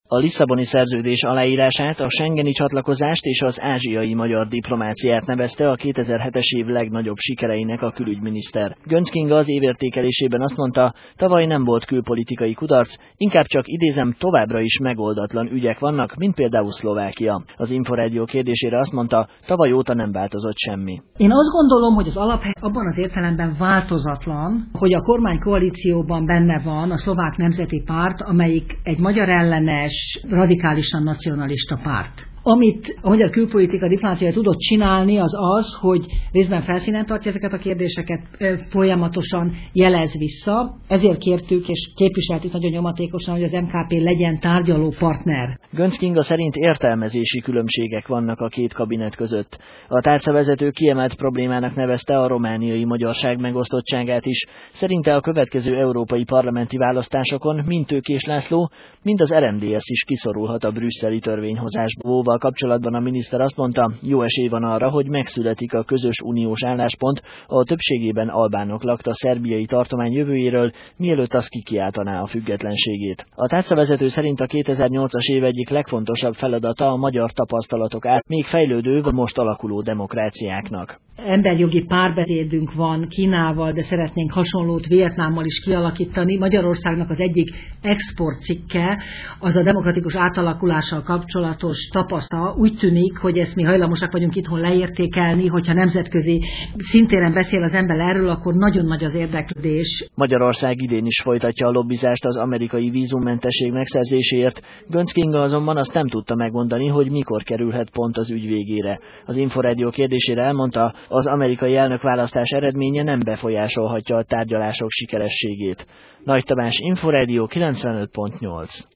A Lisszaboni Szerződés aláírását, a schengeni csatlakozást és az ázsiai magyar diplomáciát nevezte a 2007-es év legnagyobb sikereinek a külügyminiszter. Göncz Kinga az évértékelésében azt mondta, tavaly nem volt külpolitikai kudarc, inkább csak idézem, továbbra is megoldatlan ügyek vannak, mint például Szlovákia. Az Inforádió kérdésére azt mondta, tavaly óta nem változott semmi. Én azt gondolom, hogy az alaphely abban az értelemben változatlan, hogy a kormánykoalícióban benne van a Szlovák Nemzeti Párt, amelyik egy magyar ellenes, radikálisan nacionalista párt. Amit a magyar külpolitika diplomáciája tudott csinálni, az az, hogy részben felszínen tartja ezeket a kérdéseket, folyamatosan jelez vissza. Ezért kértük és képviseltük nagyon nyomatékosan, hogy az MKP legyen tárgyaló partner. Göncz Kinga szerint értelmezési különbségek vannak a két kabinet között. A tárcavezető kiemelt problémának nevezte a romániai magyarság megosztottságát is. Szerinte a következő európai parlamenti választásokon mind Tőkés László, mind az RMDSZ is kiszorulhat a brüsszeli törvényhozásból. Kapcsolatban a miniszter azt mondta, jó esély van arra, hogy megszületik a közös uniós álláspont a többségében albánok lakta szerbiai tartomány jövőjéről, mielőtt az kikiáltaná a függetlenségét. A tárcavezető szerint a 2008-as év egyik legfontosabb feladata a magyar tapasztalatok át még fejlődő, most alakuló demokráciáknak. Emberjogi párbeszédünk van Kínával, de szeretnénk hasonlót Vietnámmal is kialakítani. Magyarországnak az egyik exportcikke az a demokratikus átalakulással kapcsolatos tapasztalat. Úgy tűnik, hogy ezt mi hajlamosak vagyunk itthon leértékelni, hogyha nemzetközi szintéren beszél az ember erről, akkor nagyon nagy az érdeklődés. Magyarország idén is folytatja a lobbizást az amerikai vízummentesség megszerzéséért. Göncz Kinga azonban azt nem tudta megmondani, hogy mikor kerülhet pont az ügy végére. Az Inforádió kérdésére elmondta, az amerikai elnökválasztás eredménye nem befolyásolhatja a tárgyalások sikerességét. Nagy Tamás, Inforádió 95.8.